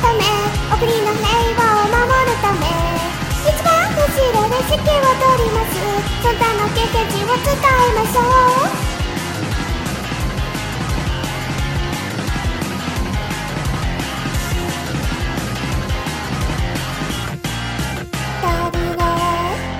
ため、お国の平和を守るため、一番後ろで指揮を取ります。そんたの経験値を伝えましょう。